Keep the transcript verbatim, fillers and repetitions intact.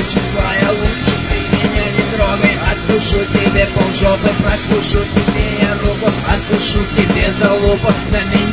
очень злая, лучше ты меня не трогай. Откушу тебе полжопы, прокушу тебе я руку, откушу тебе за лупу, на меня